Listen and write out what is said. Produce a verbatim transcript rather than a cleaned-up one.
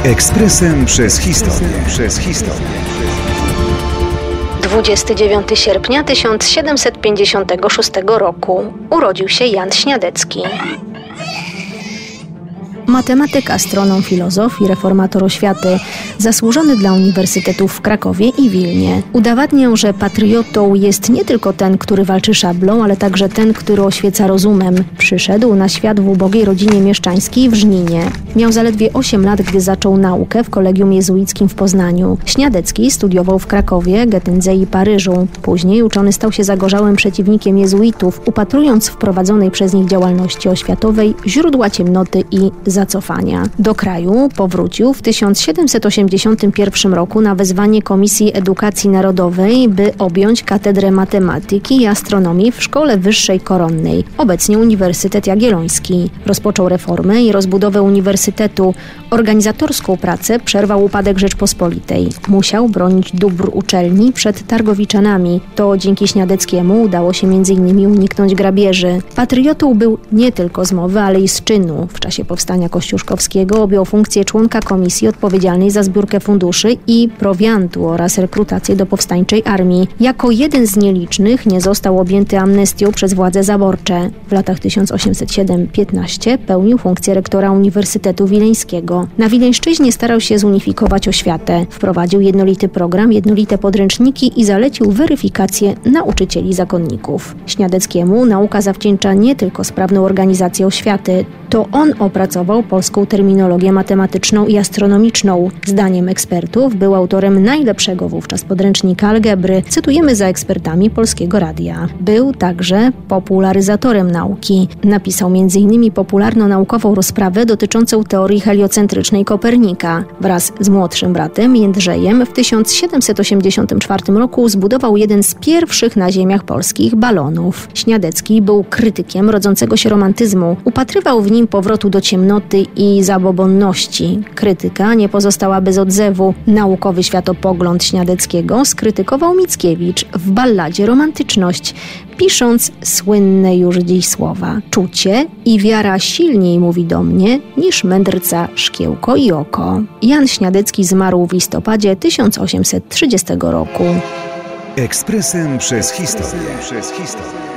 Ekspresem przez historię. Przez historię. dwudziestego dziewiątego sierpnia tysiąc siedemset pięćdziesiątego szóstego roku urodził się Jan Śniadecki. Matematyk, astronom, filozof i reformator oświaty, zasłużony dla uniwersytetów w Krakowie i Wilnie. Udowadniał, że patriotą jest nie tylko ten, który walczy szablą, ale także ten, który oświeca rozumem. Przyszedł na świat w ubogiej rodzinie mieszczańskiej w Żninie. Miał zaledwie osiem lat, gdy zaczął naukę w kolegium jezuickim w Poznaniu. Śniadecki studiował w Krakowie, Getyndze i Paryżu. Później uczony stał się zagorzałym przeciwnikiem jezuitów, upatrując w prowadzonej przez nich działalności oświatowej źródła ciemnoty i zacofania. Do kraju powrócił w tysiąc siedemset osiemdziesiątym pierwszym roku na wezwanie Komisji Edukacji Narodowej, by objąć katedrę matematyki i astronomii w Szkole Wyższej Koronnej, obecnie Uniwersytet Jagielloński. Rozpoczął reformę i rozbudowę uniwersytetu. Organizatorską pracę przerwał upadek Rzeczpospolitej. Musiał bronić dóbr uczelni przed targowiczanami. To dzięki Śniadeckiemu udało się między innymi uniknąć grabieży. Patriotą był nie tylko z mowy, ale i z czynu. W czasie powstania Kościuszkowskiego objął funkcję członka komisji odpowiedzialnej za zbiórkę funduszy i prowiantu oraz rekrutację do powstańczej armii. Jako jeden z nielicznych nie został objęty amnestią przez władze zaborcze. W latach tysiąc osiemset siedem do piętnastego pełnił funkcję rektora Uniwersytetu Wileńskiego. Na Wileńszczyźnie starał się zunifikować oświatę. Wprowadził jednolity program, jednolite podręczniki i zalecił weryfikację nauczycieli zakonników. Śniadeckiemu nauka zawdzięcza nie tylko sprawną organizację oświaty. To on opracował polską terminologię matematyczną i astronomiczną. Zdaniem ekspertów był autorem najlepszego wówczas podręcznika algebry. Cytujemy za ekspertami Polskiego Radia. Był także popularyzatorem nauki. Napisał między innymi popularno-naukową rozprawę dotyczącą teorii heliocentrycznej Kopernika. Wraz z młodszym bratem Jędrzejem w tysiąc siedemset osiemdziesiątym czwartym roku zbudował jeden z pierwszych na ziemiach polskich balonów. Śniadecki był krytykiem rodzącego się romantyzmu. Upatrywał w nim powrotu do ciemnoty i zabobonności. Krytyka nie pozostała bez odzewu. Naukowy światopogląd Śniadeckiego skrytykował Mickiewicz w balladzie Romantyczność, pisząc słynne już dziś słowa: czucie i wiara silniej mówi do mnie niż mędrca szkiełko i oko. Jan Śniadecki zmarł w listopadzie tysiąc osiemset trzydziestego roku. Ekspresem przez historię. Przez historię.